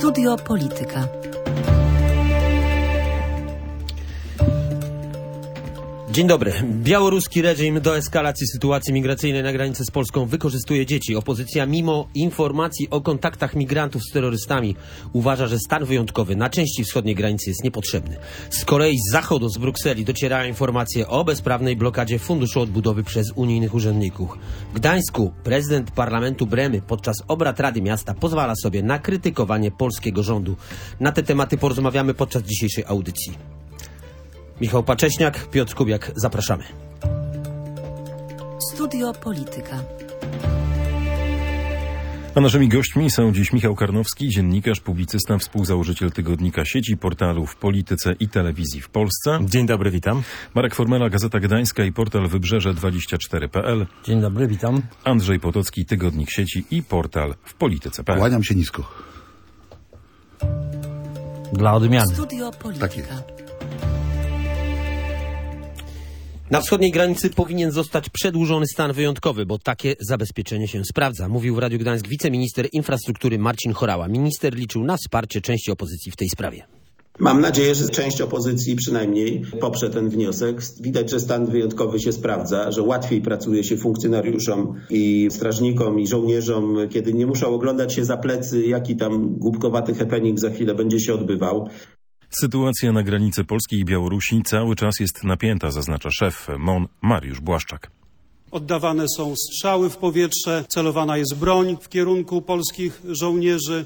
Studio Polityka. Dzień dobry. Białoruski reżim do eskalacji sytuacji migracyjnej na granicy z Polską wykorzystuje dzieci. Opozycja, mimo informacji o kontaktach migrantów z terrorystami, uważa, że stan wyjątkowy na części wschodniej granicy jest niepotrzebny. Z kolei z zachodu, z Brukseli, docierają informacje o bezprawnej blokadzie Funduszu Odbudowy przez unijnych urzędników. W Gdańsku prezydent parlamentu Bremy podczas obrad Rady Miasta pozwala sobie na krytykowanie polskiego rządu. Na te tematy porozmawiamy podczas dzisiejszej audycji. Michał Pacześniak, Piotr Kubiak, zapraszamy. Studio Polityka. A naszymi gośćmi są dziś Michał Karnowski, dziennikarz, publicysta, współzałożyciel tygodnika sieci, portalu w Polityce i Telewizji w Polsce. Dzień dobry, witam. Marek Formela, Gazeta Gdańska i portal Wybrzeże24.pl. Dzień dobry, witam. Andrzej Potocki, tygodnik sieci i portal w Polityce.pl. Kłaniam się nisko. Dla odmiany. Studio Polityka. Tak jest. Na wschodniej granicy powinien zostać przedłużony stan wyjątkowy, bo takie zabezpieczenie się sprawdza, mówił w Radiu Gdańsk wiceminister infrastruktury Marcin Horała. Minister liczył na wsparcie części opozycji w tej sprawie. Mam nadzieję, że część opozycji przynajmniej poprze ten wniosek. Widać, że stan wyjątkowy się sprawdza, że łatwiej pracuje się funkcjonariuszom i strażnikom i żołnierzom, kiedy nie muszą oglądać się za plecy, jaki tam głupkowaty happening za chwilę będzie się odbywał. Sytuacja na granicy Polski i Białorusi cały czas jest napięta, zaznacza szef MON Mariusz Błaszczak. Oddawane są strzały w powietrze, celowana jest broń w kierunku polskich żołnierzy.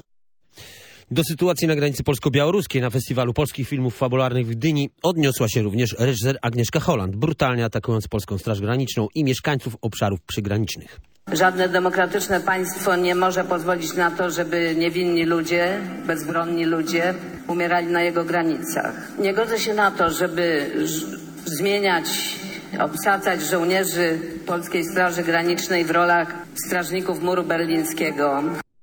Do sytuacji na granicy polsko-białoruskiej na Festiwalu Polskich Filmów Fabularnych w Gdyni odniosła się również reżyser Agnieszka Holland, brutalnie atakując Polską Straż Graniczną i mieszkańców obszarów przygranicznych. Żadne demokratyczne państwo nie może pozwolić na to, żeby niewinni ludzie, bezbronni ludzie umierali na jego granicach. Nie godzę się na to, żeby zmieniać, obsadzać żołnierzy Polskiej Straży Granicznej w rolach strażników muru berlińskiego.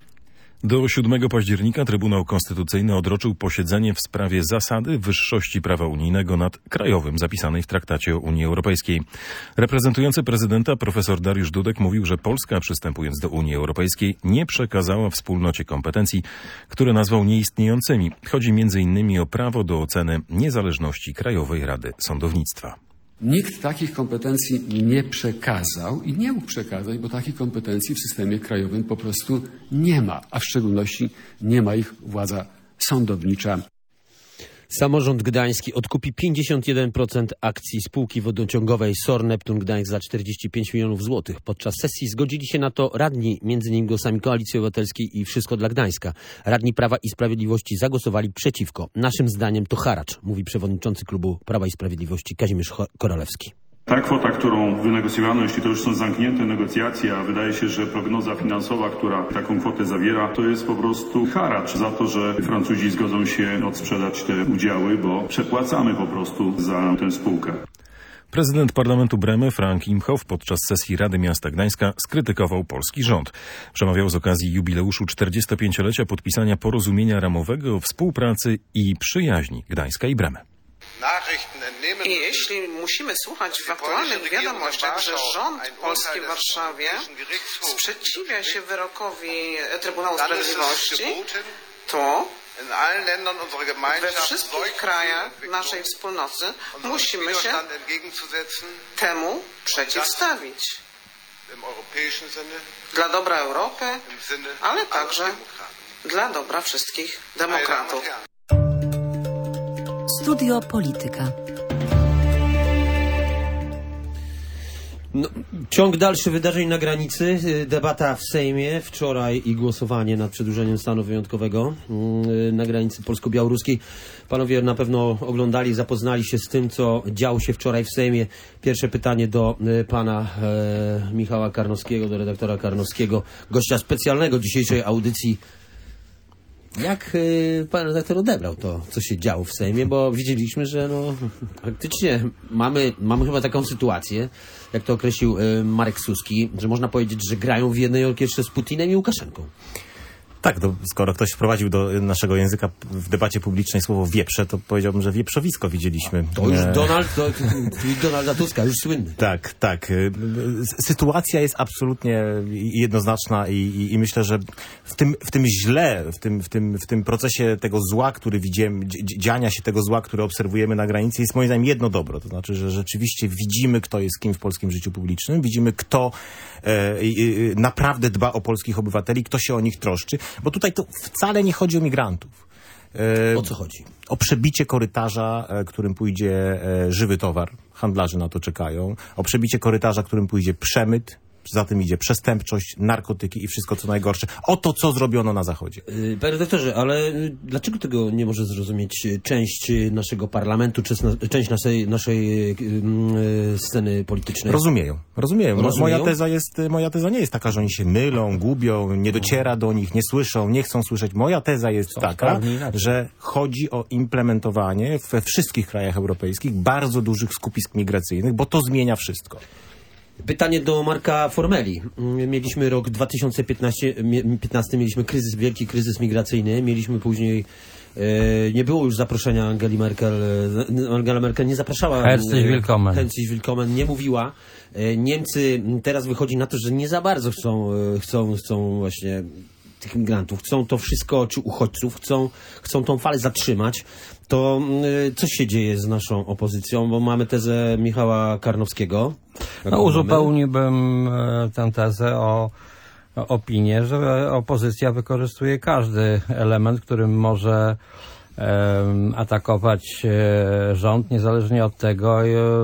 Do 7 października Trybunał Konstytucyjny odroczył posiedzenie w sprawie zasady wyższości prawa unijnego nad krajowym zapisanej w Traktacie o Unii Europejskiej. Reprezentujący prezydenta profesor Dariusz Dudek mówił, że Polska, przystępując do Unii Europejskiej, nie przekazała wspólnocie kompetencji, które nazwał nieistniejącymi. Chodzi m.in. o prawo do oceny niezależności Krajowej Rady Sądownictwa. Nikt takich kompetencji nie przekazał i nie mógł przekazać, bo takich kompetencji w systemie krajowym po prostu nie ma, a w szczególności nie ma ich władza sądownicza. Samorząd gdański odkupi 51% akcji spółki wodociągowej SOR Neptun Gdańsk za 45 milionów złotych. Podczas sesji zgodzili się na to radni, między innymi głosami Koalicji Obywatelskiej i Wszystko dla Gdańska. Radni Prawa i Sprawiedliwości zagłosowali przeciwko. Naszym zdaniem to haracz, mówi przewodniczący klubu Prawa i Sprawiedliwości Kazimierz Korolewski. Ta kwota, którą wynegocjowano, jeśli to już są zamknięte negocjacje, a wydaje się, że prognoza finansowa, która taką kwotę zawiera, to jest po prostu haracz za to, że Francuzi zgodzą się odsprzedać te udziały, bo przepłacamy po prostu za tę spółkę. Prezydent parlamentu Bremy Frank Imhoff podczas sesji Rady Miasta Gdańska skrytykował polski rząd. Przemawiał z okazji jubileuszu 45-lecia podpisania porozumienia ramowego o współpracy i przyjaźni Gdańska i Bremy. I jeśli musimy słuchać w aktualnych wiadomościach, że rząd polski w Warszawie sprzeciwia się wyrokowi Trybunału Sprawiedliwości, to we wszystkich krajach naszej wspólnoty musimy się temu przeciwstawić. Dla dobra Europy, ale także dla dobra wszystkich demokratów. Studio Polityka. Ciąg dalszy wydarzeń na granicy, debata w Sejmie wczoraj i głosowanie nad przedłużeniem stanu wyjątkowego na granicy polsko-białoruskiej. Panowie na pewno oglądali, zapoznali się z tym, co działo się wczoraj w Sejmie. Pierwsze pytanie do pana Michała Karnowskiego, do redaktora Karnowskiego, gościa specjalnego dzisiejszej audycji. Jak pan redaktor odebrał to, co się działo w Sejmie, bo widzieliśmy, że faktycznie mamy chyba taką sytuację, jak to określił Marek Suski, że można powiedzieć, że grają w jednej orkiestrze z Putinem i Łukaszenką. Tak, to skoro ktoś wprowadził do naszego języka w debacie publicznej słowo wieprze, to powiedziałbym, że wieprzowisko widzieliśmy. To już Donalda Tuska, już słynny. Tak. Sytuacja jest absolutnie jednoznaczna i myślę, że w tym źle, w tym procesie tego zła, który widzimy, dziania się tego zła, które obserwujemy na granicy, jest moim zdaniem jedno dobro. To znaczy, że rzeczywiście widzimy, kto jest kim w polskim życiu publicznym, widzimy, kto naprawdę dba o polskich obywateli, kto się o nich troszczy, bo tutaj to wcale nie chodzi o migrantów. O co chodzi? O przebicie korytarza, którym pójdzie żywy towar. Handlarze na to czekają. O przebicie korytarza, którym pójdzie przemyt. Za tym idzie przestępczość, narkotyki i wszystko co najgorsze. O to, co zrobiono na Zachodzie. Panie redaktorze, ale dlaczego tego nie może zrozumieć część naszego parlamentu, czy część naszej sceny politycznej? Rozumieją. Moja teza nie jest taka, że oni się mylą, gubią, nie dociera do nich, nie słyszą, nie chcą słyszeć. Moja teza jest taka, że chodzi o implementowanie we wszystkich krajach europejskich bardzo dużych skupisk migracyjnych, bo to zmienia wszystko. Pytanie do Marka Formeli. Mieliśmy rok 2015, mieliśmy wielki kryzys migracyjny, mieliśmy później, nie było już zaproszenia Angeli Merkel. Angela Merkel nie zapraszała. Herzlich willkommen. Herzlich willkommen, nie mówiła. Niemcy teraz wychodzi na to, że nie za bardzo chcą właśnie tych migrantów, chcą to wszystko, czy uchodźców, chcą tą falę zatrzymać. To co się dzieje z naszą opozycją? Bo mamy tezę Michała Karnowskiego. Uzupełniłbym tę tezę o opinię, że opozycja wykorzystuje każdy element, którym może atakować rząd, niezależnie od tego,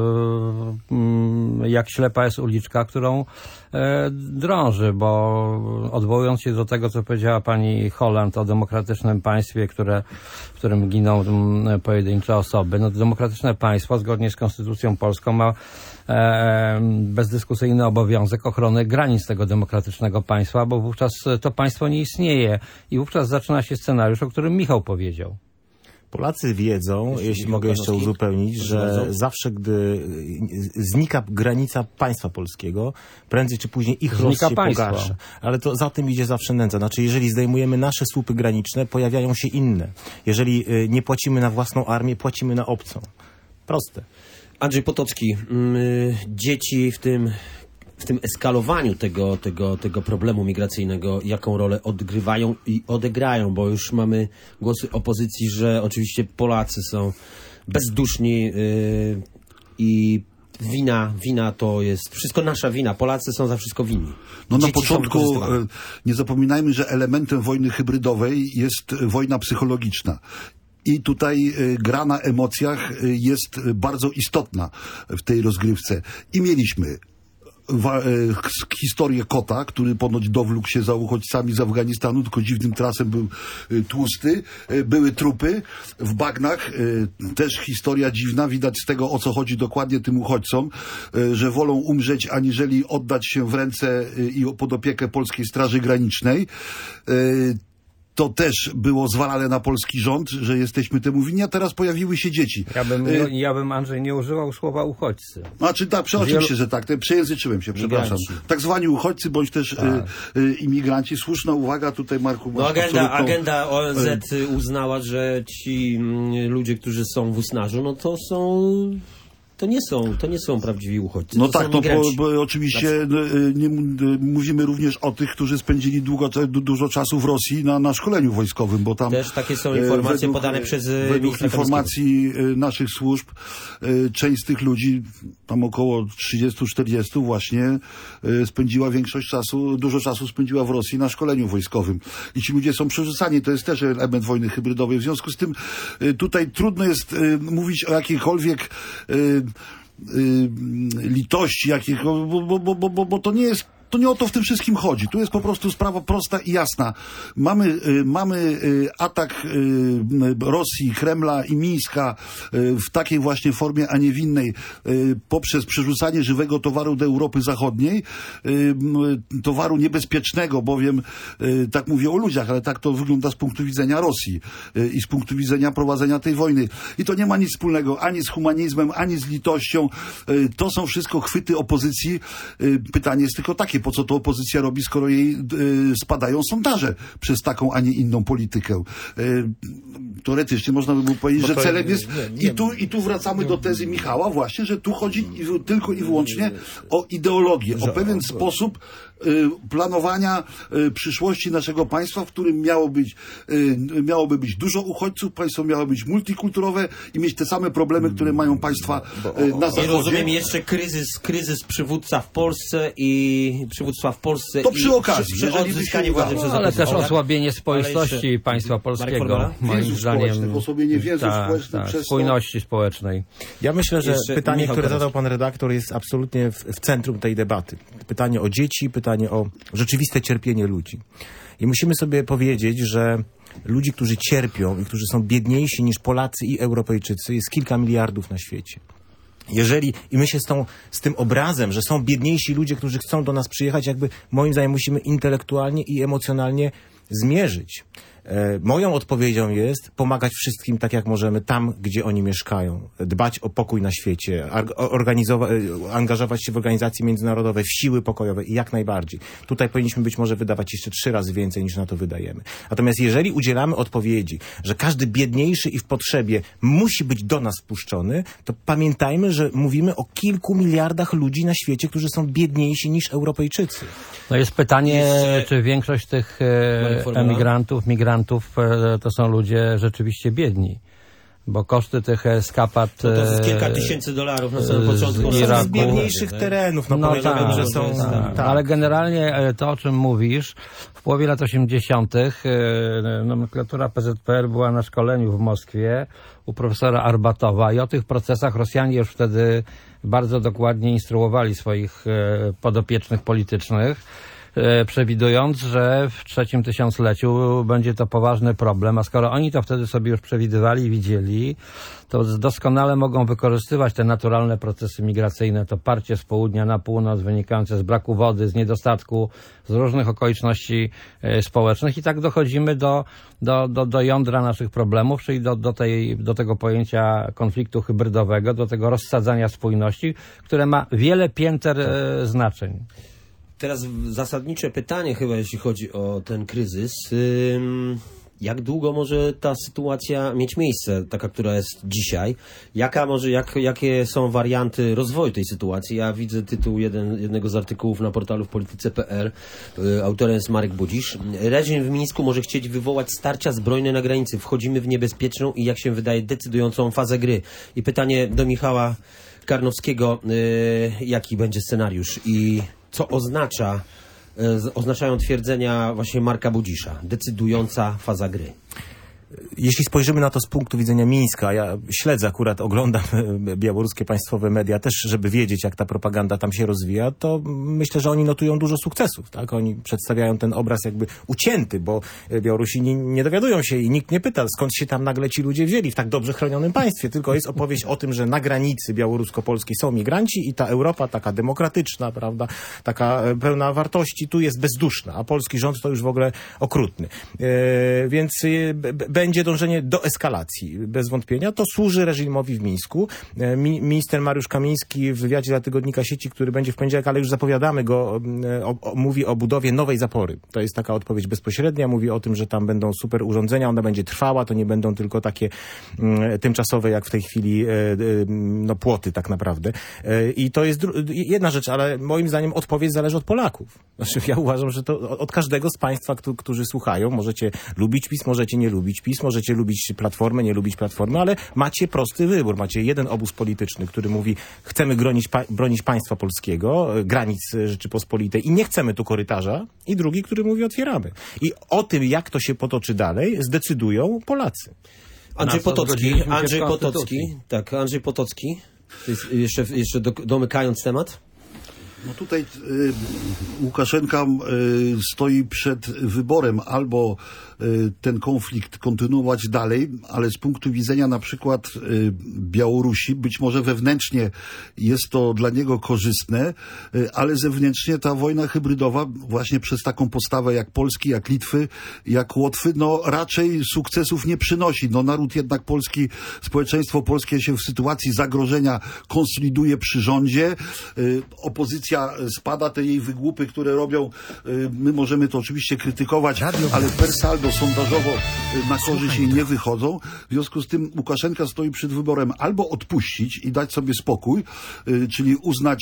jak ślepa jest uliczka, którą drąży, bo odwołując się do tego, co powiedziała pani Holland o demokratycznym państwie, w którym giną pojedyncze osoby, no to demokratyczne państwo, zgodnie z konstytucją polską, ma bezdyskusyjny obowiązek ochrony granic tego demokratycznego państwa, bo wówczas to państwo nie istnieje i wówczas zaczyna się scenariusz, o którym Michał powiedział. Polacy wiedzą, jeśli mogę jeszcze uzupełnić, że zawsze, gdy znika granica państwa polskiego, prędzej czy później ich los się pogarsza. Ale to za tym idzie zawsze nędza. Znaczy, jeżeli zdejmujemy nasze słupy graniczne, pojawiają się inne. Jeżeli nie płacimy na własną armię, płacimy na obcą. Proste. Andrzej Potocki, dzieci w tym eskalowaniu tego problemu migracyjnego, jaką rolę odgrywają i odegrają, bo już mamy głosy opozycji, że oczywiście Polacy są bezduszni i wina to jest wszystko nasza wina. Polacy są za wszystko winni. No na początku nie zapominajmy, że elementem wojny hybrydowej jest wojna psychologiczna. I tutaj gra na emocjach jest bardzo istotna w tej rozgrywce. I mieliśmy historię kota, który ponoć dowlókł się za uchodźcami z Afganistanu, tylko dziwnym trasem był tłusty. Były trupy w bagnach. Też historia dziwna. Widać z tego, o co chodzi dokładnie tym uchodźcom, że wolą umrzeć, aniżeli oddać się w ręce i pod opiekę Polskiej Straży Granicznej. To też było zwalane na polski rząd, że jesteśmy temu winni, a teraz pojawiły się dzieci. Ja bym, Andrzej, nie używał słowa uchodźcy. Znaczy tak, oczywiście, że tak. Przejęzyczyłem się, przepraszam. Tak zwani uchodźcy, bądź też imigranci. Słuszna uwaga tutaj, Marku. No agenda ONZ uznała, że ci ludzie, którzy są w Usnarzu, no to nie są prawdziwi uchodźcy. No tak, bo oczywiście mówimy również o tych, którzy spędzili dużo czasu w Rosji na szkoleniu wojskowym, bo tam też takie są informacje podane przez według informacji naszych służb, część z tych ludzi, tam około 30-40 właśnie, spędziła dużo czasu spędziła w Rosji na szkoleniu wojskowym. I ci ludzie są przerzucani, to jest też element wojny hybrydowej. W związku z tym tutaj trudno jest mówić o jakiejkolwiek litości, bo to nie jest. To nie o to w tym wszystkim chodzi. Tu jest po prostu sprawa prosta i jasna. Mamy atak Rosji, Kremla i Mińska w takiej właśnie formie, a nie w innej, poprzez przerzucanie żywego towaru do Europy Zachodniej, towaru niebezpiecznego, bowiem tak mówię o ludziach, ale tak to wygląda z punktu widzenia Rosji i z punktu widzenia prowadzenia tej wojny. I to nie ma nic wspólnego ani z humanizmem, ani z litością. To są wszystko chwyty opozycji. Pytanie jest tylko takie, wiecie, po co to opozycja robi, skoro jej spadają sondaże przez taką, a nie inną politykę. Teoretycznie można by było powiedzieć, że celem jest... I tu wracamy do tezy Michała właśnie, że tu chodzi tylko i wyłącznie o ideologię, o pewien sposób planowania przyszłości naszego państwa, w którym miałoby być dużo uchodźców, państwo miało być multikulturowe i mieć te same problemy, które mają państwa na Zachodzie. I rozumiem jeszcze kryzys przywództwa w Polsce i przywództwa w Polsce to przy okazji, odzyskanie władzy przez ale też osłabienie społeczności państwa polskiego, moim zdaniem. Osłabienie więzów społecznych przez spójności społecznej. Ja myślę, że Jeszcze pytanie, Michał które Kowalski. zadał pan redaktor, jest absolutnie w centrum tej debaty. Pytanie o dzieci, pytanie o rzeczywiste cierpienie ludzi. I musimy sobie powiedzieć, że ludzi, którzy cierpią i którzy są biedniejsi niż Polacy i Europejczycy, jest kilka miliardów na świecie. I my się z tym obrazem, że są biedniejsi ludzie, którzy chcą do nas przyjechać, jakby moim zdaniem musimy intelektualnie i emocjonalnie zmierzyć. Moją odpowiedzią jest pomagać wszystkim tak, jak możemy, tam, gdzie oni mieszkają. Dbać o pokój na świecie, angażować się w organizacje międzynarodowe, w siły pokojowe i jak najbardziej. Tutaj powinniśmy być może wydawać jeszcze 3 razy więcej, niż na to wydajemy. Natomiast jeżeli udzielamy odpowiedzi, że każdy biedniejszy i w potrzebie musi być do nas wpuszczony, to pamiętajmy, że mówimy o kilku miliardach ludzi na świecie, którzy są biedniejsi niż Europejczycy. No jest pytanie, czy większość tych migrantów to są ludzie rzeczywiście biedni. Bo koszty tych eskapad... To jest kilka tysięcy dolarów na samym początku. Są z biedniejszych terenów. Że są, tak. Ale generalnie to, o czym mówisz, w połowie lat 80. nomenklatura PZPR była na szkoleniu w Moskwie u profesora Arbatowa i o tych procesach Rosjanie już wtedy bardzo dokładnie instruowali swoich podopiecznych politycznych, przewidując, że w 3. tysiącleciu będzie to poważny problem, a skoro oni to wtedy sobie już przewidywali i widzieli, to doskonale mogą wykorzystywać te naturalne procesy migracyjne, to parcie z południa na północ wynikające z braku wody, z niedostatku, z różnych okoliczności społecznych i tak dochodzimy do jądra naszych problemów, czyli do tego pojęcia konfliktu hybrydowego, do tego rozsadzania spójności, które ma wiele pięter znaczeń. Teraz zasadnicze pytanie chyba, jeśli chodzi o ten kryzys. Jak długo może ta sytuacja mieć miejsce, taka, która jest dzisiaj? Jakie są warianty rozwoju tej sytuacji? Ja widzę tytuł jednego z artykułów na portalu w polityce.pl. Autorem jest Marek Budzisz. Reżim w Mińsku może chcieć wywołać starcia zbrojne na granicy. Wchodzimy w niebezpieczną i, jak się wydaje, decydującą fazę gry. I pytanie do Michała Karnowskiego. Jaki będzie scenariusz i co oznaczają twierdzenia właśnie Marka Budzisza? Decydująca faza gry. Jeśli spojrzymy na to z punktu widzenia Mińska, ja śledzę akurat, oglądam białoruskie państwowe media też, żeby wiedzieć, jak ta propaganda tam się rozwija, to myślę, że oni notują dużo sukcesów, tak? Oni przedstawiają ten obraz jakby ucięty, bo Białorusini nie dowiadują się i nikt nie pyta, skąd się tam nagle ci ludzie wzięli w tak dobrze chronionym państwie, tylko jest opowieść o tym, że na granicy białorusko-polskiej są migranci i ta Europa taka demokratyczna, prawda, taka pełna wartości, tu jest bezduszna, a polski rząd to już w ogóle okrutny. Więc będzie dążenie do eskalacji, bez wątpienia. To służy reżimowi w Mińsku. Minister Mariusz Kamiński w wywiadzie dla tygodnika Sieci, który będzie w poniedziałek, ale już zapowiadamy go, mówi o budowie nowej zapory. To jest taka odpowiedź bezpośrednia. Mówi o tym, że tam będą super urządzenia, ona będzie trwała, to nie będą tylko takie tymczasowe, jak w tej chwili płoty tak naprawdę. I to jest jedna rzecz, ale moim zdaniem odpowiedź zależy od Polaków. Znaczy, ja uważam, że to od każdego z państwa, którzy słuchają. Możecie lubić PiS, możecie nie lubić PiS, możecie lubić Platformę, nie lubić Platformy, ale macie prosty wybór. Macie jeden obóz polityczny, który mówi, chcemy bronić państwa polskiego, granic Rzeczypospolitej i nie chcemy tu korytarza, i drugi, który mówi, otwieramy. I o tym, jak to się potoczy dalej, zdecydują Polacy. Andrzej Potocki. Jeszcze domykając temat. No tutaj Łukaszenka stoi przed wyborem albo ten konflikt kontynuować dalej, ale z punktu widzenia na przykład Białorusi, być może wewnętrznie jest to dla niego korzystne, ale zewnętrznie ta wojna hybrydowa właśnie przez taką postawę jak Polski, jak Litwy, jak Łotwy, no raczej sukcesów nie przynosi. No naród jednak polski, społeczeństwo polskie się w sytuacji zagrożenia konsoliduje przy rządzie, opozycja opozycja spada, te jej wygłupy, które robią, my możemy to oczywiście krytykować, ale per saldo sondażowo na korzyść jej nie wychodzą. W związku z tym Łukaszenka stoi przed wyborem albo odpuścić i dać sobie spokój, czyli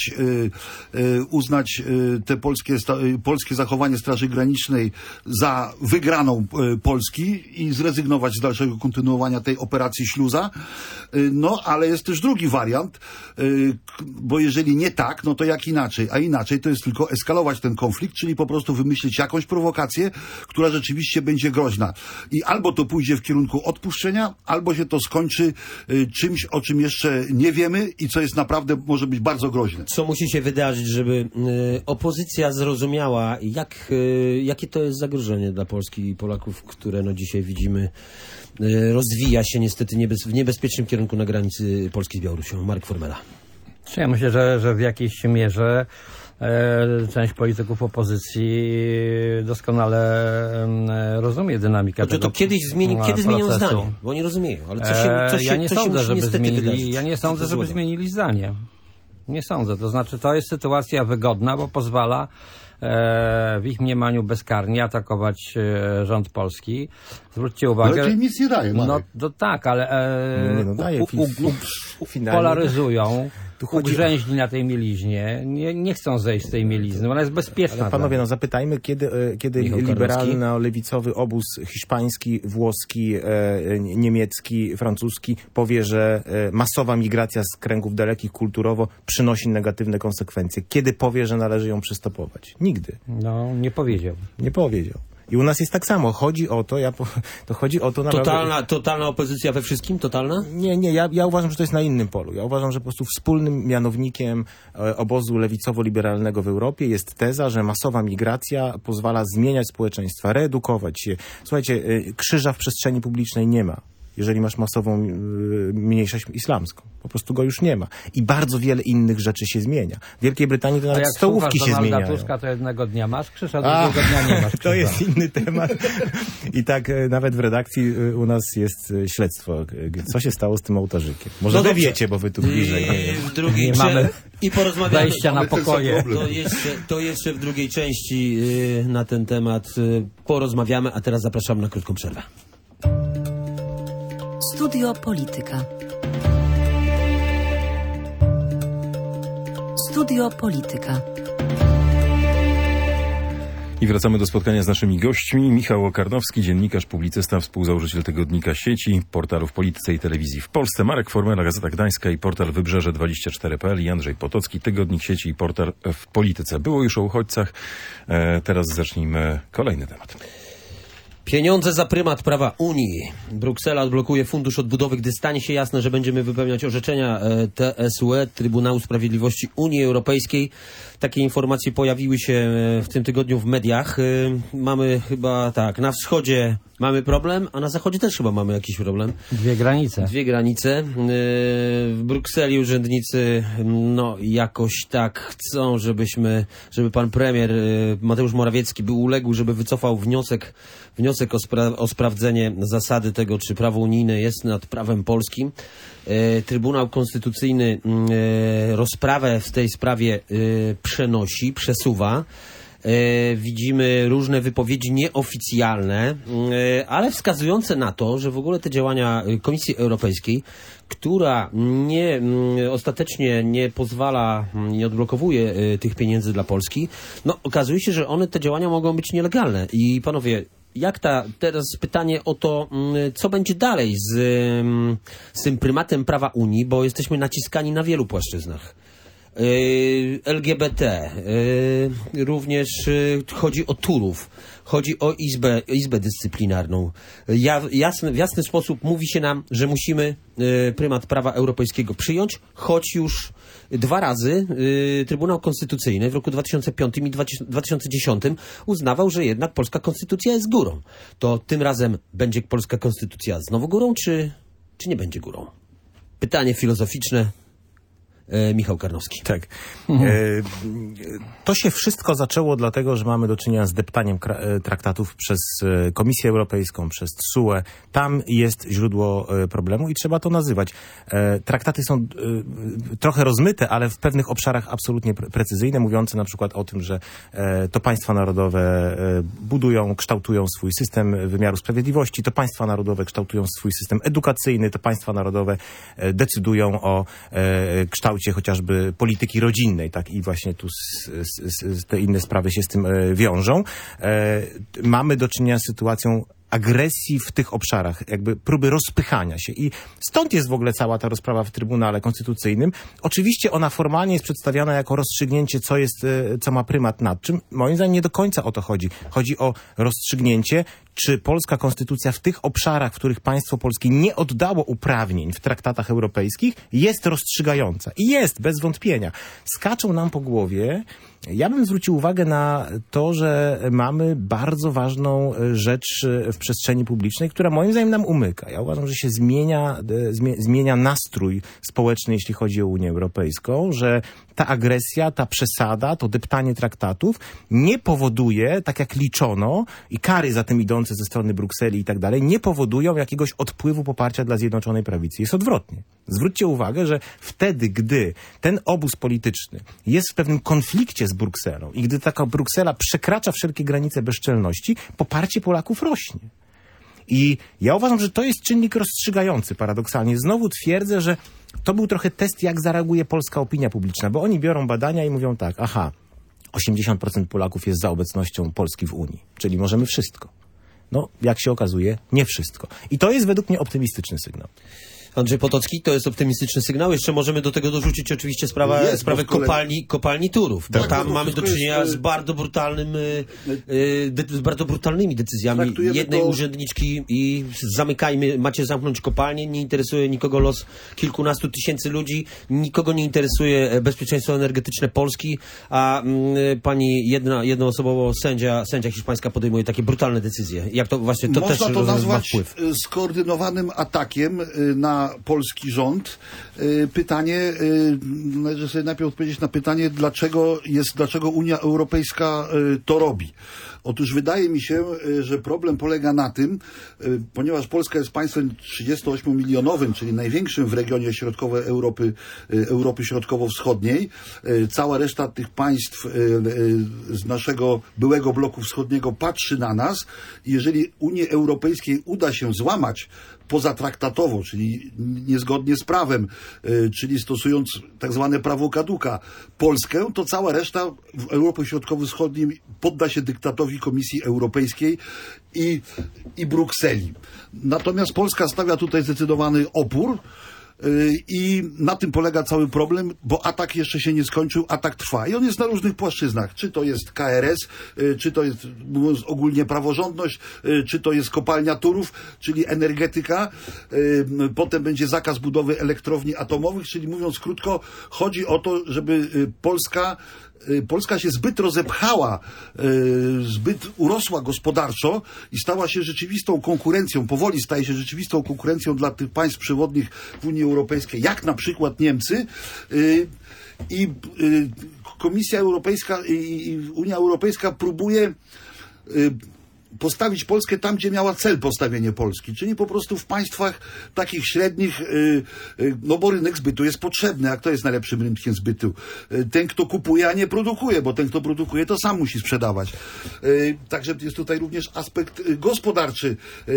uznać te polskie zachowanie Straży Granicznej za wygraną Polski i zrezygnować z dalszego kontynuowania tej operacji Śluza. No, ale jest też drugi wariant, bo jeżeli nie tak, no to jak inaczej? A inaczej to jest tylko eskalować ten konflikt, czyli po prostu wymyślić jakąś prowokację, która rzeczywiście będzie groźna. I albo to pójdzie w kierunku odpuszczenia, albo się to skończy czymś, o czym jeszcze nie wiemy i co jest naprawdę, może być bardzo groźne. Co musi się wydarzyć, żeby opozycja zrozumiała, jakie to jest zagrożenie dla Polski i Polaków, które no dzisiaj widzimy rozwija się niestety w niebezpiecznym kierunku na granicy Polski z Białorusią. Marek Formela. Ja myślę, że w jakiejś mierze część polityków opozycji doskonale rozumie dynamikę tego to kiedy zmienią zdanie? Bo nie rozumieją, ale ja nie sądzę, żeby zmienili zdanie. Nie sądzę. To znaczy, to jest sytuacja wygodna, bo pozwala w ich mniemaniu bezkarnie atakować rząd polski. Zwróćcie uwagę... Ale nic nie daje, Marek. No tak, ale polaryzują, ugrzęźli na tej mieliźnie, nie chcą zejść z tej mielizny, ona jest bezpieczna. Ale panowie, no zapytajmy, kiedy liberalno-lewicowy obóz hiszpański, włoski, niemiecki, francuski powie, że masowa migracja z kręgów dalekich kulturowo przynosi negatywne konsekwencje. Kiedy powie, że należy ją przystopować? Nigdy. No, nie powiedział. Nie powiedział. I u nas jest tak samo. Chodzi o to, chodzi o to... Totalna opozycja we wszystkim? Totalna? Nie. Ja uważam, że to jest na innym polu. Ja uważam, że po prostu wspólnym mianownikiem obozu lewicowo-liberalnego w Europie jest teza, że masowa migracja pozwala zmieniać społeczeństwa, reedukować się. Słuchajcie, krzyża w przestrzeni publicznej nie ma, jeżeli masz masową mniejszość islamską. Po prostu go już nie ma. I bardzo wiele innych rzeczy się zmienia. W Wielkiej Brytanii to nawet stołówki się zmieniają. Tuska, to jednego dnia masz krzyż, a drugiego dnia nie masz krzyża. To jest inny temat. I tak nawet w redakcji u nas jest śledztwo. Co się stało z tym ołtarzykiem? Może wy wiecie, bo wy tu bliżej. I porozmawiamy. Wejścia na pokoje. To jeszcze w drugiej części na ten temat porozmawiamy, a teraz zapraszam na krótką przerwę. Studio Polityka. Studio Polityka. I wracamy do spotkania z naszymi gośćmi. Michał Okarnowski, dziennikarz, publicysta, współzałożyciel tygodnika Sieci, portalu w Polityce i Telewizji w Polsce. Marek Formela, Gazeta Gdańska i portal Wybrzeże24.pl i Andrzej Potocki, tygodnik Sieci i portal w Polityce. Było już o uchodźcach. Teraz zacznijmy kolejny temat. Pieniądze za prymat prawa Unii. Bruksela odblokuje fundusz odbudowy, gdy stanie się jasne, że będziemy wypełniać orzeczenia TSUE, Trybunału Sprawiedliwości Unii Europejskiej. Takie informacje pojawiły się w tym tygodniu w mediach. Mamy chyba tak, na wschodzie mamy problem, a na zachodzie też chyba mamy jakiś problem. Dwie granice. W Brukseli urzędnicy jakoś tak chcą, żeby pan premier Mateusz Morawiecki był uległ, żeby wycofał wniosek o sprawdzenie zasady tego, czy prawo unijne jest nad prawem polskim. Trybunał Konstytucyjny rozprawę w tej sprawie przesuwa. Widzimy różne wypowiedzi nieoficjalne, ale wskazujące na to, że w ogóle te działania Komisji Europejskiej, która ostatecznie nie pozwala, nie odblokowuje tych pieniędzy dla Polski, okazuje się, że te działania mogą być nielegalne. I panowie, teraz pytanie o to, co będzie dalej z tym prymatem prawa Unii, bo jesteśmy naciskani na wielu płaszczyznach. LGBT, również chodzi o Turów, chodzi o Izbę Dyscyplinarną. W jasny sposób mówi się nam, że musimy prymat prawa europejskiego przyjąć, choć już 2 razy Trybunał Konstytucyjny w roku 2005 i 2010 uznawał, że jednak polska konstytucja jest górą. To tym razem będzie polska konstytucja znowu górą, czy nie będzie górą? Pytanie filozoficzne. Michał Karnowski. Tak. To się wszystko zaczęło dlatego, że mamy do czynienia z deptaniem traktatów przez Komisję Europejską, przez TSUE. Tam jest źródło problemu i trzeba to nazywać. Traktaty są trochę rozmyte, ale w pewnych obszarach absolutnie precyzyjne, mówiące na przykład o tym, że to państwa narodowe budują, kształtują swój system wymiaru sprawiedliwości, to państwa narodowe kształtują swój system edukacyjny, to państwa narodowe decydują o kształcie chociażby polityki rodzinnej, tak, i właśnie tu te inne sprawy się z tym wiążą. Mamy do czynienia z sytuacją agresji w tych obszarach, jakby próby rozpychania się. I stąd jest w ogóle cała ta rozprawa w Trybunale Konstytucyjnym. Oczywiście ona formalnie jest przedstawiana jako rozstrzygnięcie, co ma prymat nad czym. Moim zdaniem nie do końca o to chodzi. Chodzi o rozstrzygnięcie, czy polska konstytucja w tych obszarach, w których państwo polskie nie oddało uprawnień w traktatach europejskich, jest rozstrzygająca. I jest, bez wątpienia. Skaczą nam po głowie. Ja bym zwrócił uwagę na to, że mamy bardzo ważną rzecz w przestrzeni publicznej, która moim zdaniem nam umyka. Ja uważam, że się zmienia nastrój społeczny, jeśli chodzi o Unię Europejską, że ta agresja, ta przesada, to deptanie traktatów nie powoduje, tak jak liczono, i kary za tym idące ze strony Brukseli i tak dalej, nie powodują jakiegoś odpływu poparcia dla Zjednoczonej Prawicy. Jest odwrotnie. Zwróćcie uwagę, że wtedy, gdy ten obóz polityczny jest w pewnym konflikcie z Brukselą i gdy taka Bruksela przekracza wszelkie granice bezczelności, poparcie Polaków rośnie. I ja uważam, że to jest czynnik rozstrzygający paradoksalnie. Znowu twierdzę, że to był trochę test, jak zareaguje polska opinia publiczna, bo oni biorą badania i mówią tak, 80% Polaków jest za obecnością Polski w Unii, czyli możemy wszystko. No, jak się okazuje, nie wszystko. I to jest według mnie optymistyczny sygnał. Andrzej Potocki, to jest optymistyczny sygnał. Jeszcze możemy do tego dorzucić oczywiście sprawę kopalni Turów, bo tam mamy do czynienia z bardzo brutalnymi decyzjami jednej urzędniczki i macie zamknąć kopalnię, nie interesuje nikogo los kilkunastu tysięcy ludzi, nikogo nie interesuje bezpieczeństwo energetyczne Polski, a pani jednoosobowo sędzia hiszpańska podejmuje takie brutalne decyzje. Jak to właśnie to można też to ma nazwać wpływ. Skoordynowanym atakiem na polski rząd. Pytanie, należy sobie najpierw odpowiedzieć na pytanie, dlaczego Unia Europejska to robi. Otóż wydaje mi się, że problem polega na tym, ponieważ Polska jest państwem 38-milionowym, czyli największym w regionie środkowej Europy Środkowo-Wschodniej. Cała reszta tych państw z naszego byłego bloku wschodniego patrzy na nas. Jeżeli Unii Europejskiej uda się złamać pozatraktatowo, czyli niezgodnie z prawem, czyli stosując tak zwane prawo kaduka, Polskę, to cała reszta w Europie Środkowo-Wschodniej podda się dyktatowi Komisji Europejskiej i Brukseli. Natomiast Polska stawia tutaj zdecydowany opór i na tym polega cały problem, bo atak jeszcze się nie skończył, atak trwa i on jest na różnych płaszczyznach. Czy to jest KRS, czy to jest, mówiąc ogólnie, praworządność, czy to jest kopalnia Turów, czyli energetyka, potem będzie zakaz budowy elektrowni atomowych, czyli mówiąc krótko, chodzi o to, żeby Polska się zbyt rozepchała, zbyt urosła gospodarczo i stała się rzeczywistą konkurencją, powoli staje się rzeczywistą konkurencją dla tych państw przewodnich w Unii Europejskiej, jak na przykład Niemcy. I Komisja Europejska i Unia Europejska próbuje postawić Polskę tam, gdzie miała cel postawienie Polski, czyli po prostu w państwach takich średnich, no bo rynek zbytu jest potrzebny, a kto jest najlepszym rynkiem zbytu? Ten, kto kupuje, a nie produkuje, bo ten, kto produkuje, to sam musi sprzedawać. Także jest tutaj również aspekt gospodarczy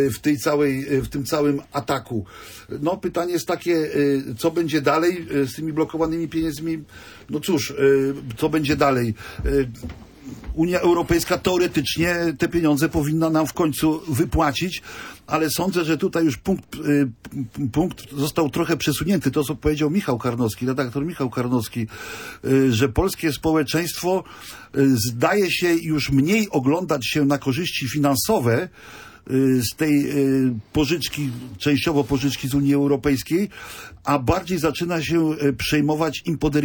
w tym całym ataku. No pytanie jest takie, co będzie dalej z tymi blokowanymi pieniędzmi? No cóż, co będzie dalej? Unia Europejska teoretycznie te pieniądze powinna nam w końcu wypłacić, ale sądzę, że tutaj już punkt został trochę przesunięty. To, co powiedział Michał Karnowski, redaktor Michał Karnowski, że polskie społeczeństwo zdaje się już mniej oglądać się na korzyści finansowe z tej częściowo pożyczki z Unii Europejskiej, a bardziej zaczyna się przejmować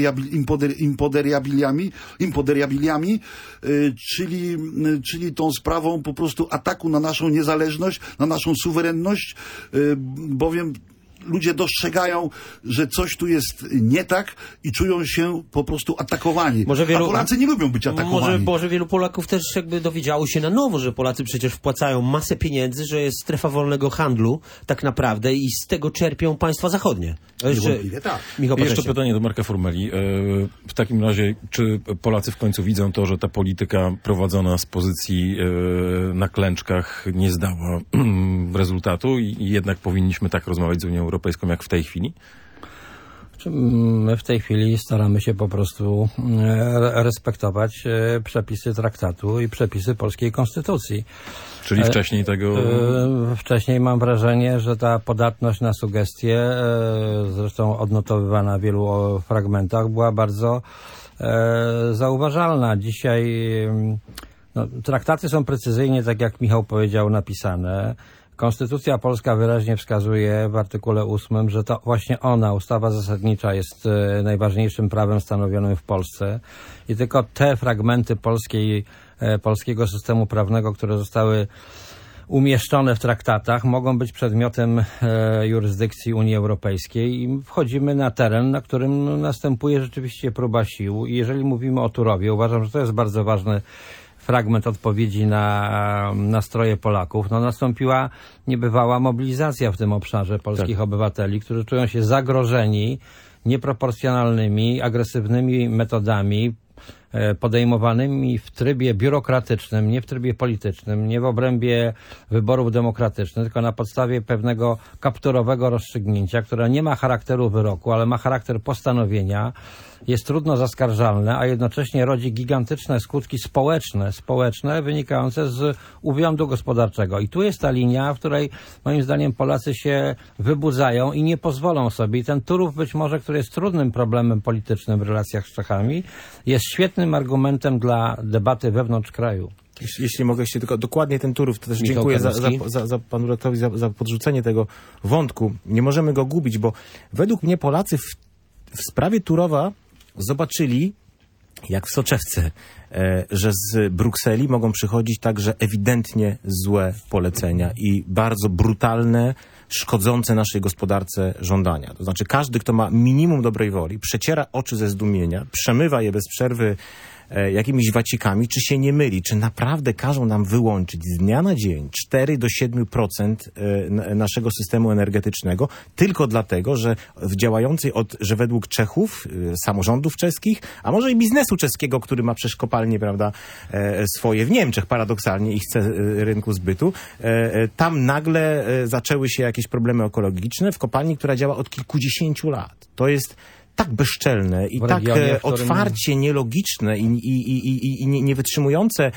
impoderiabiliami, czyli tą sprawą po prostu ataku na naszą niezależność, na naszą suwerenność, bowiem ludzie dostrzegają, że coś tu jest nie tak i czują się po prostu atakowani. A Polacy nie lubią być atakowani. Może wielu Polaków też jakby dowiedziało się na nowo, że Polacy przecież wpłacają masę pieniędzy, że jest strefa wolnego handlu tak naprawdę i z tego czerpią państwa zachodnie. Niewątpliwie tak. Michał Jeszcze pytanie do Marka Formeli. W takim razie, czy Polacy w końcu widzą to, że ta polityka prowadzona z pozycji na klęczkach nie zdała rezultatu i jednak powinniśmy tak rozmawiać z Unią Europejską jak w tej chwili? My w tej chwili staramy się po prostu respektować przepisy traktatu i przepisy polskiej konstytucji. Czyli wcześniej tego... Wcześniej mam wrażenie, że ta podatność na sugestie, zresztą odnotowywana w wielu fragmentach, była bardzo zauważalna. Dzisiaj traktaty są precyzyjnie, tak jak Michał powiedział, napisane. Konstytucja polska wyraźnie wskazuje w artykule 8, że to właśnie ona, ustawa zasadnicza, jest najważniejszym prawem stanowionym w Polsce i tylko te fragmenty polskiego systemu prawnego, które zostały umieszczone w traktatach, mogą być przedmiotem jurysdykcji Unii Europejskiej i wchodzimy na teren, na którym następuje rzeczywiście próba sił. I jeżeli mówimy o Turowie, uważam, że to jest bardzo ważny fragment odpowiedzi na nastroje Polaków. Nastąpiła niebywała mobilizacja w tym obszarze polskich obywateli, którzy czują się zagrożeni nieproporcjonalnymi, agresywnymi metodami podejmowanymi w trybie biurokratycznym, nie w trybie politycznym, nie w obrębie wyborów demokratycznych, tylko na podstawie pewnego kapturowego rozstrzygnięcia, które nie ma charakteru wyroku, ale ma charakter postanowienia, jest trudno zaskarżalne, a jednocześnie rodzi gigantyczne skutki społeczne wynikające z uwiądu gospodarczego. I tu jest ta linia, w której moim zdaniem Polacy się wybudzają i nie pozwolą sobie. I ten Turów być może, który jest trudnym problemem politycznym w relacjach z Czechami, jest świetnym argumentem dla debaty wewnątrz kraju. Jeśli mogę jeszcze tylko dokładnie ten Turów, to też Michał dziękuję za panu rektorowi za podrzucenie tego wątku. Nie możemy go gubić, bo według mnie Polacy w sprawie Turowa zobaczyli, jak w soczewce, że z Brukseli mogą przychodzić także ewidentnie złe polecenia i bardzo brutalne, szkodzące naszej gospodarce żądania. To znaczy każdy, kto ma minimum dobrej woli, przeciera oczy ze zdumienia, przemywa je bez przerwy jakimiś wacikami, czy się nie myli, czy naprawdę każą nam wyłączyć z dnia na dzień 4 do 7% naszego systemu energetycznego, tylko dlatego, że w działającej że według Czechów, samorządów czeskich, a może i biznesu czeskiego, który ma przecież kopalnie, prawda, swoje w Niemczech paradoksalnie i chce rynku zbytu, tam nagle zaczęły się jakieś problemy ekologiczne w kopalni, która działa od kilkudziesięciu lat. To jest tak bezczelne i tak otwarcie nielogiczne i niewytrzymujące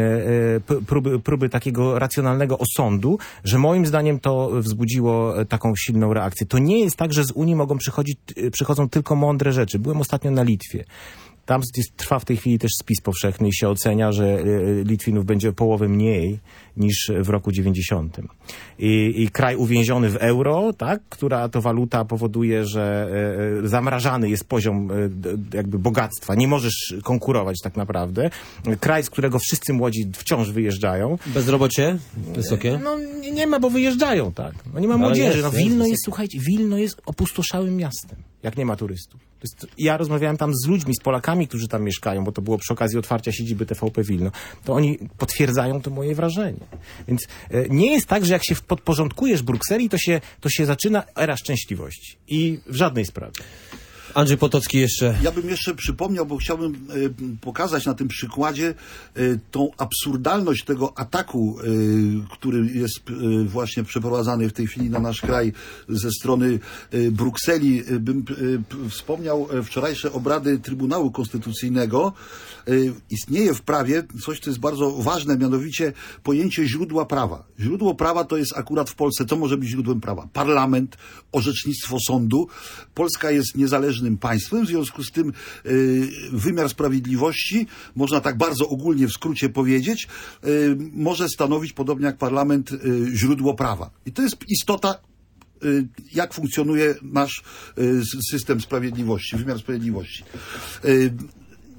próby takiego racjonalnego osądu, że moim zdaniem to wzbudziło taką silną reakcję. To nie jest tak, że z Unii przychodzą tylko mądre rzeczy. Byłem ostatnio na Litwie. Tam trwa w tej chwili też spis powszechny i się ocenia, że Litwinów będzie o połowę mniej niż w roku 90. I kraj uwięziony w euro, tak, która to waluta powoduje, że zamrażany jest poziom jakby bogactwa. Nie możesz konkurować tak naprawdę. Kraj, z którego wszyscy młodzi wciąż wyjeżdżają. Bezrobocie wysokie? No nie ma, bo wyjeżdżają, tak. No nie ma młodzieży. Wilno jest opustoszałym miastem, jak nie ma turystów. Ja rozmawiałem tam z ludźmi, z Polakami, którzy tam mieszkają, bo to było przy okazji otwarcia siedziby TVP Wilno. To oni potwierdzają to moje wrażenie. Więc nie jest tak, że jak się podporządkujesz Brukseli, to się zaczyna era szczęśliwości. I w żadnej sprawie. Andrzej Potocki jeszcze. Ja bym jeszcze przypomniał, bo chciałbym pokazać na tym przykładzie tą absurdalność tego ataku, który jest właśnie przeprowadzany w tej chwili na nasz kraj ze strony Brukseli. Bym wspomniał wczorajsze obrady Trybunału Konstytucyjnego. Istnieje w prawie coś, co jest bardzo ważne, mianowicie pojęcie źródła prawa. Źródło prawa to jest akurat w Polsce, co może być źródłem prawa? Parlament, orzecznictwo sądu. Polska jest niezależnym państwem, w związku z tym wymiar sprawiedliwości, można tak bardzo ogólnie w skrócie powiedzieć, może stanowić, podobnie jak parlament, źródło prawa. I to jest istota, jak funkcjonuje nasz system sprawiedliwości, wymiar sprawiedliwości.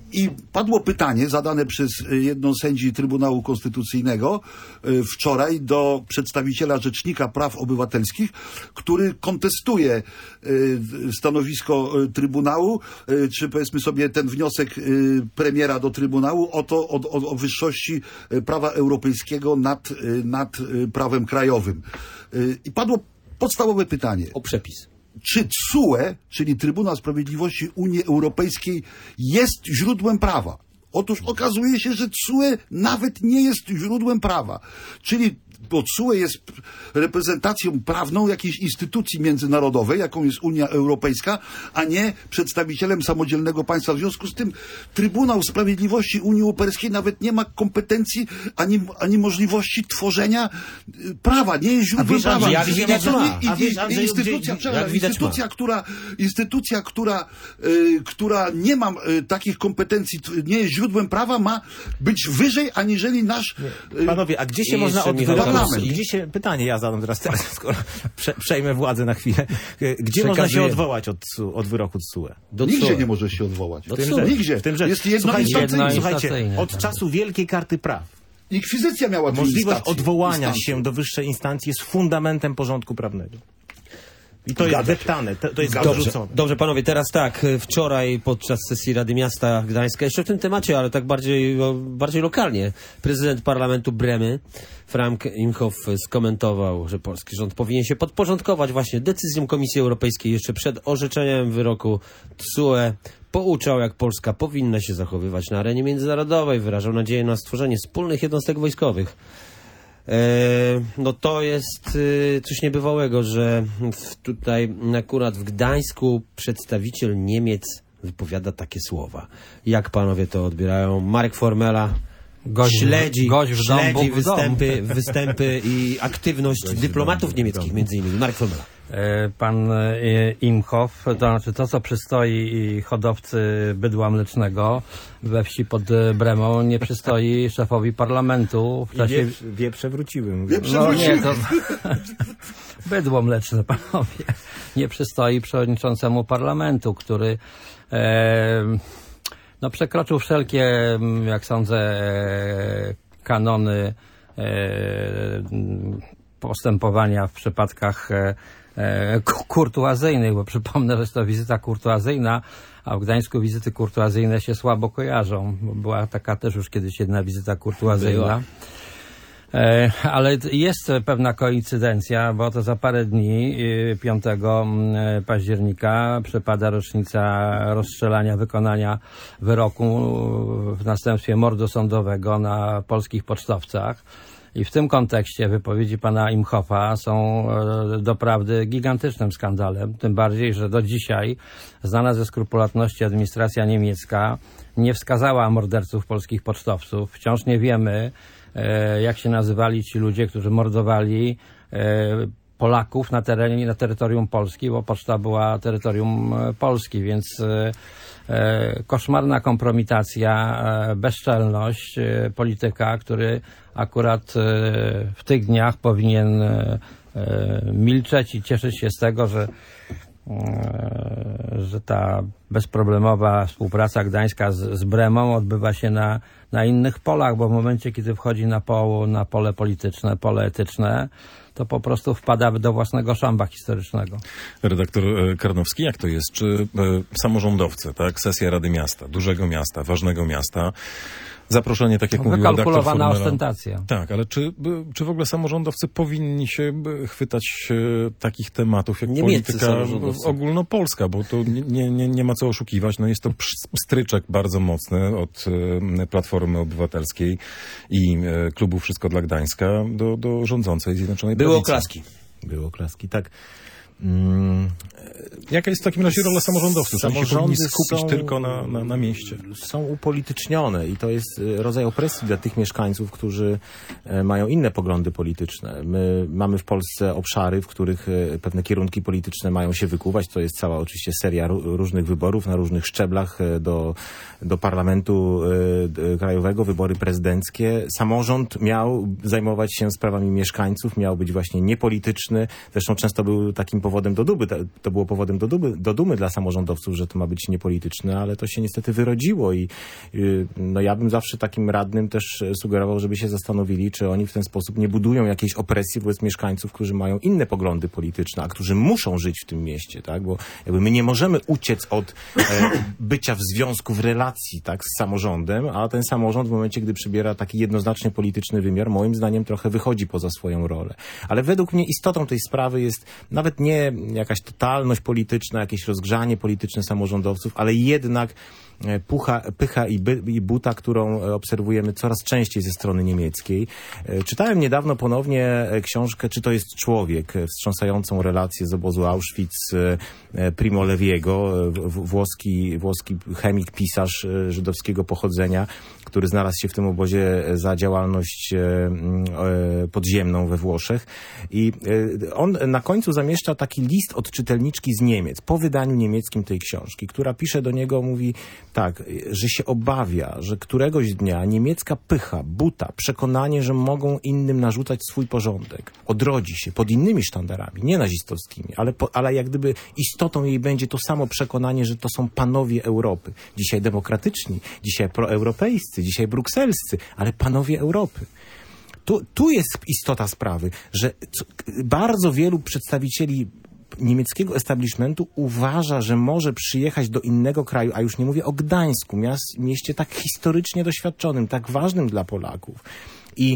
I padło pytanie zadane przez jedną z sędzi Trybunału Konstytucyjnego wczoraj do przedstawiciela Rzecznika Praw Obywatelskich, który kontestuje stanowisko Trybunału, czy powiedzmy sobie ten wniosek premiera do Trybunału o wyższości prawa europejskiego nad prawem krajowym. I padło podstawowe pytanie. O przepis. Czy TSUE, czyli Trybunał Sprawiedliwości Unii Europejskiej, jest źródłem prawa? Otóż okazuje się, że TSUE nawet nie jest źródłem prawa. Czyli bo TSUE jest reprezentacją prawną jakiejś instytucji międzynarodowej, jaką jest Unia Europejska, a nie przedstawicielem samodzielnego państwa. W związku z tym Trybunał Sprawiedliwości Unii Europejskiej nawet nie ma kompetencji ani możliwości tworzenia prawa. Nie jest źródłem prawa. Instytucja, która nie ma takich kompetencji, nie jest źródłem prawa, ma być wyżej aniżeli nasz Panowie, a gdzie się można odwołać? Pytanie ja zadam teraz, skoro przejmę władzę na chwilę. Gdzie można się odwołać od wyroku TSUE? Nigdzie nie może się odwołać. Nigdzie. Jest słuchajcie, od czasu Wielkiej Karty Praw. Inkwizycja miała możliwość odwołania się do wyższej instancji jest fundamentem porządku prawnego. I to jest deptane, to jest odrzucone. Dobrze, panowie, teraz tak, wczoraj podczas sesji Rady Miasta Gdańska, jeszcze w tym temacie, ale tak bardziej lokalnie, prezydent parlamentu Bremy, Frank Imhoff, skomentował, że polski rząd powinien się podporządkować właśnie decyzjom Komisji Europejskiej jeszcze przed orzeczeniem wyroku TSUE. Pouczał, jak Polska powinna się zachowywać na arenie międzynarodowej, wyrażał nadzieję na stworzenie wspólnych jednostek wojskowych. No to jest coś niebywałego, że tutaj akurat w Gdańsku przedstawiciel Niemiec wypowiada takie słowa. Jak panowie to odbierają? Marek Formela śledzi występy i aktywność dyplomatów niemieckich między innymi. Marek Formela. Pan Imhoff, to znaczy to, co przystoi hodowcy bydła mlecznego we wsi pod Bremą, nie przystoi szefowi parlamentu w czasie... Wieprze wróciły. No nie, to... Bydło mleczne, panowie. Nie przystoi przewodniczącemu parlamentu, który przekroczył wszelkie, jak sądzę, kanony postępowania w przypadkach kurtuazyjnych, bo przypomnę, że jest to wizyta kurtuazyjna, a w Gdańsku wizyty kurtuazyjne się słabo kojarzą. Była taka też już kiedyś jedna wizyta kurtuazyjna. Ale jest pewna koincydencja, bo to za parę dni, 5 października, przypada rocznica rozstrzelania, wykonania wyroku w następstwie mordu sądowego na polskich pocztowcach. I w tym kontekście wypowiedzi pana Imhoffa są doprawdy gigantycznym skandalem. Tym bardziej, że do dzisiaj znana ze skrupulatności administracja niemiecka nie wskazała morderców polskich pocztowców. Wciąż nie wiemy, jak się nazywali ci ludzie, którzy mordowali Polaków na terytorium Polski, bo poczta była terytorium Polski, więc koszmarna kompromitacja, bezczelność polityka, który akurat w tych dniach powinien milczeć i cieszyć się z tego, że ta bezproblemowa współpraca gdańska z Bremą odbywa się na innych polach, bo w momencie, kiedy wchodzi na pole polityczne, pole etyczne, to po prostu wpada do własnego szamba historycznego. Redaktor Karnowski, jak to jest? Czy samorządowcy, tak? Sesja Rady Miasta, dużego miasta, ważnego miasta, zaproszenie, tak jak mówił redaktor wykalkulowana ostentacja. Tak, ale czy w ogóle samorządowcy powinni się chwytać takich tematów jak niemieccy polityka ogólnopolska, bo to nie ma co oszukiwać. No jest to stryczek bardzo mocny od Platformy Obywatelskiej i klubu Wszystko dla Gdańska do rządzącej Zjednoczonej Prawicy. Były oklaski, tak. Jaka jest w takim razie rola samorządowców? Oni się powinni skupić tylko na mieście. Są upolitycznione i to jest rodzaj opresji dla tych mieszkańców, którzy mają inne poglądy polityczne. My mamy w Polsce obszary, w których pewne kierunki polityczne mają się wykuwać. To jest cała oczywiście seria różnych wyborów na różnych szczeblach do Parlamentu Krajowego, wybory prezydenckie. Samorząd miał zajmować się sprawami mieszkańców, miał być właśnie niepolityczny. Zresztą często był takim powodem do dumy. To było powodem do dumy dla samorządowców, że to ma być niepolityczne, ale to się niestety wyrodziło i no ja bym zawsze takim radnym też sugerował, żeby się zastanowili, czy oni w ten sposób nie budują jakiejś opresji wobec mieszkańców, którzy mają inne poglądy polityczne, a którzy muszą żyć w tym mieście, tak? Bo jakby my nie możemy uciec od bycia w związku, w relacji, tak, z samorządem, a ten samorząd w momencie, gdy przybiera taki jednoznacznie polityczny wymiar, moim zdaniem trochę wychodzi poza swoją rolę. Ale według mnie istotą tej sprawy jest nawet nie jakaś totalność polityczna, jakieś rozgrzanie polityczne samorządowców, ale jednak pycha i buta, którą obserwujemy coraz częściej ze strony niemieckiej. Czytałem niedawno ponownie książkę Czy to jest człowiek? Wstrząsającą relację z obozu Auschwitz Primo Leviego, włoski chemik, pisarz żydowskiego pochodzenia, który znalazł się w tym obozie za działalność podziemną we Włoszech. I on na końcu zamieszcza taki list od czytelniczki z Niemiec, po wydaniu niemieckim tej książki, która pisze do niego, mówi tak, że się obawia, że któregoś dnia niemiecka pycha, buta, przekonanie, że mogą innym narzucać swój porządek, odrodzi się pod innymi sztandarami, nie nazistowskimi, ale jak gdyby istotą jej będzie to samo przekonanie, że to są panowie Europy. Dzisiaj demokratyczni, dzisiaj proeuropejscy, dzisiaj brukselscy, ale panowie Europy. Tu jest istota sprawy, że bardzo wielu przedstawicieli niemieckiego establishmentu uważa, że może przyjechać do innego kraju, a już nie mówię o Gdańsku, mieście tak historycznie doświadczonym, tak ważnym dla Polaków, i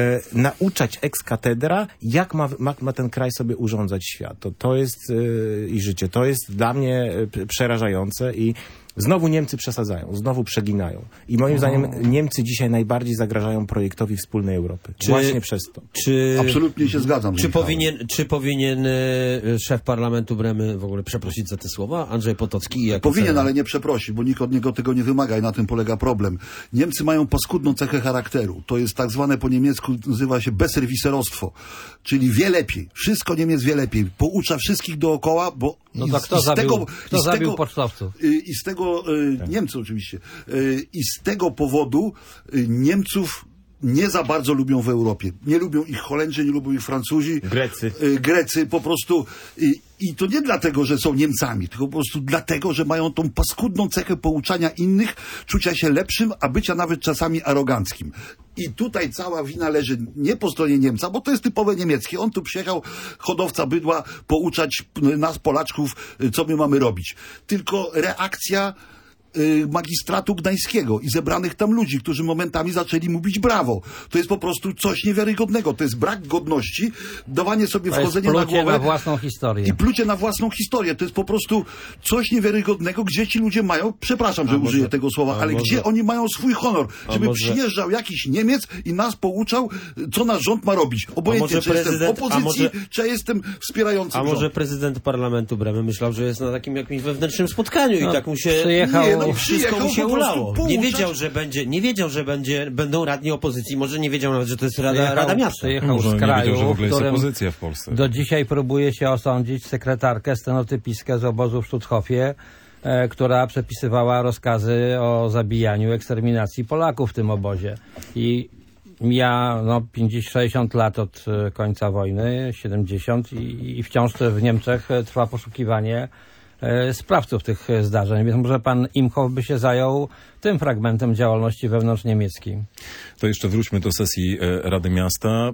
nauczać ex cathedra, jak ma ten kraj sobie urządzać świat. To jest i życie. To jest dla mnie przerażające i znowu Niemcy przesadzają, znowu przeginają. I moim zdaniem Niemcy dzisiaj najbardziej zagrażają projektowi wspólnej Europy. Właśnie przez to. Absolutnie się zgadzam. Czy powinien szef parlamentu Bremy w ogóle przeprosić za te słowa? Andrzej Potocki? Powinien, ale nie przeprosi, bo nikt od niego tego nie wymaga i na tym polega problem. Niemcy mają paskudną cechę charakteru. To jest tak zwane po niemiecku, nazywa się besserwisserostwo. Czyli wie lepiej. Wszystko Niemiec wie lepiej. Poucza wszystkich dookoła, bo kto zabił pocztowców? I z tego Niemcy oczywiście. I z tego powodu Niemców nie za bardzo lubią w Europie. Nie lubią ich Holendrzy, nie lubią ich Francuzi. Grecy po prostu. I to nie dlatego, że są Niemcami, tylko po prostu dlatego, że mają tą paskudną cechę pouczania innych, czucia się lepszym, a bycia nawet czasami aroganckim. I tutaj cała wina leży nie po stronie Niemca, bo to jest typowe niemieckie. On tu przyjechał, hodowca bydła, pouczać nas, Polaczków, co my mamy robić. Tylko reakcja magistratu gdańskiego i zebranych tam ludzi, którzy momentami zaczęli mu bić brawo. To jest po prostu coś niewiarygodnego. To jest brak godności, dawanie sobie wchodzenia na głowę na własną historię. I plucie na własną historię. To jest po prostu coś niewiarygodnego, gdzie ci ludzie mają, przepraszam, że użyję tego słowa, ale gdzie oni mają swój honor, żeby przyjeżdżał jakiś Niemiec i nas pouczał, co nasz rząd ma robić. Obojętnie, czy jestem w opozycji, czy ja jestem wspierającym rząd. Może prezydent parlamentu Bremy myślał, że jest na takim jakimś wewnętrznym spotkaniu i tak mu się... Wszystko mu się ulało. Nie wiedział, że będą radni opozycji. Może nie wiedział nawet, że to jest Rada Miasta. Przyjechał z kraju, wiedział, że w ogóle jest którym opozycja w Polsce. Do dzisiaj próbuje się osądzić sekretarkę, stenotypistkę z obozu w Sztuthofie, która przepisywała rozkazy o zabijaniu, eksterminacji Polaków w tym obozie. I mija 50-60 lat od końca wojny, 70 i wciąż w Niemczech trwa poszukiwanie sprawców tych zdarzeń. Więc może pan Imhoff by się zajął tym fragmentem działalności wewnątrzniemieckiej. To jeszcze wróćmy do sesji Rady Miasta.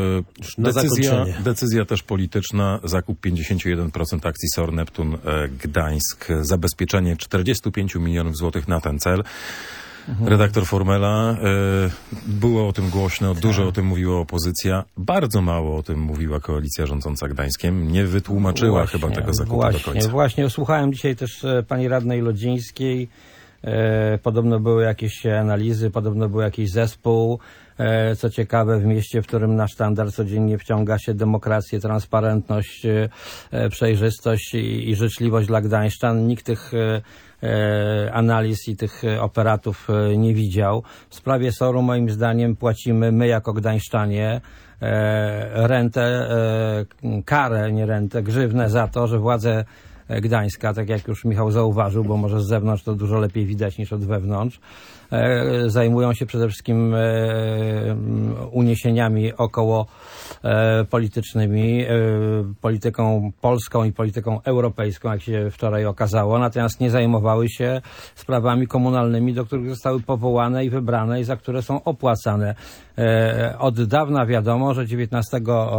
Decyzja też polityczna. Zakup 51% akcji SOR Neptun Gdańsk. Zabezpieczenie 45 milionów złotych na ten cel. Redaktor Formela, było o tym głośno, dużo o tym mówiła opozycja, bardzo mało o tym mówiła koalicja rządząca Gdańskiem, nie wytłumaczyła chyba tego zakupu do końca. Właśnie, słuchałem dzisiaj też pani radnej Lodzińskiej, podobno były jakieś analizy, podobno był jakiś zespół, co ciekawe w mieście, w którym na sztandar codziennie wciąga się demokrację, transparentność, przejrzystość i życzliwość dla gdańszczan, nikt tych analiz i tych operatów nie widział. W sprawie SOR-u moim zdaniem płacimy my jako gdańszczanie rentę, karę, nie rentę, grzywnę za to, że władze Gdańska, tak jak już Michał zauważył, bo może z zewnątrz to dużo lepiej widać niż od wewnątrz. Zajmują się przede wszystkim uniesieniami około politycznymi, polityką polską i polityką europejską, jak się wczoraj okazało, natomiast nie zajmowały się sprawami komunalnymi, do których zostały powołane i wybrane i za które są opłacane. Od dawna wiadomo, że 19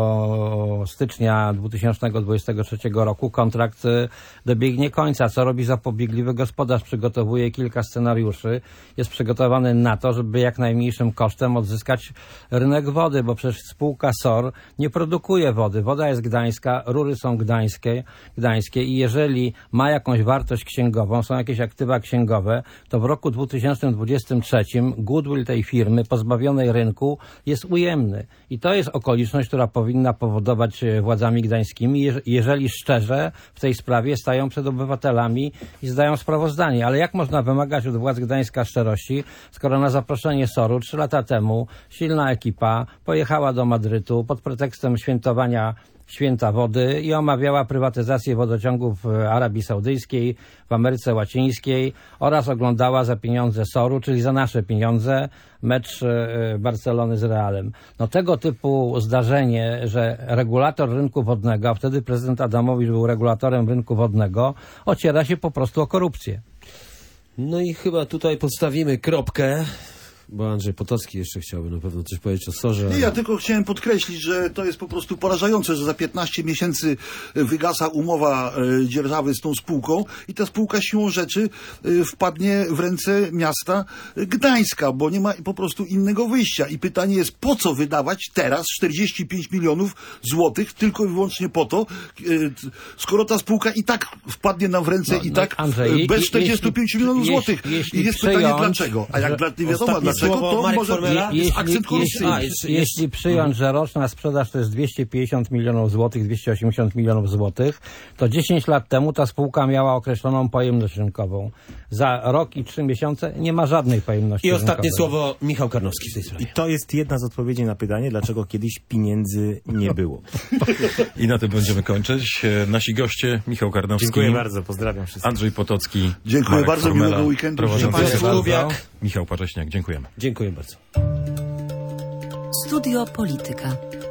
stycznia 2023 roku kontrakt dobiegnie końca. Co robi zapobiegliwy gospodarz? Przygotowuje kilka scenariuszy. Jest przygotowany na to, żeby jak najmniejszym kosztem odzyskać rynek wody, bo przecież spółka SOR nie produkuje wody. Woda jest gdańska, rury są gdańskie i jeżeli ma jakąś wartość księgową, są jakieś aktywa księgowe, to w roku 2023 goodwill tej firmy pozbawionej rynku jest ujemny. I to jest okoliczność, która powinna powodować władzami gdańskimi, jeżeli szczerze w tej sprawie stają przed obywatelami i zdają sprawozdanie. Ale jak można wymagać od władz Gdańska szczerości, skoro na zaproszenie SOR-u 3 lata temu silna ekipa pojechała do Madrytu pod pretekstem świętowania Święta Wody i omawiała prywatyzację wodociągów w Arabii Saudyjskiej, w Ameryce Łacińskiej oraz oglądała za pieniądze SOR-u, czyli za nasze pieniądze, mecz Barcelony z Realem. No tego typu zdarzenie, że regulator rynku wodnego, a wtedy prezydent Adamowicz był regulatorem rynku wodnego, ociera się po prostu o korupcję. No i chyba tutaj postawimy kropkę. Bo Andrzej Potocki jeszcze chciałby na pewno coś powiedzieć o SOR-ze. Nie, ja tylko chciałem podkreślić, że to jest po prostu porażające, że za 15 miesięcy wygasa umowa dzierżawy z tą spółką i ta spółka siłą rzeczy wpadnie w ręce miasta Gdańska, bo nie ma po prostu innego wyjścia. I pytanie jest, po co wydawać teraz 45 milionów złotych tylko i wyłącznie po to, skoro ta spółka i tak wpadnie nam w ręce Andrzej, bez 45 milionów złotych. I jest pytanie dlaczego. A jak nie wiadomo dlaczego, to Marek może Formela? jest akcent korupcyjny. Jeśli przyjąć, że roczna sprzedaż to jest 250 milionów złotych, 280 milionów złotych, to 10 lat temu ta spółka miała określoną pojemność rynkową. Za rok i 3 miesiące nie ma żadnej pojemności rynkowej. I ostatnie słowo Michał Karnowski w tej sprawie. I to jest jedna z odpowiedzi na pytanie, dlaczego kiedyś pieniędzy nie było. I na tym będziemy kończyć. Nasi goście, Michał Karnowski. Dziękuję bardzo, pozdrawiam wszystkich. Andrzej Potocki. Dziękuję Marek bardzo, Formela, miłego weekendu. Michał Parześniak, dziękujemy. Dziękuję bardzo. Studio Polityka.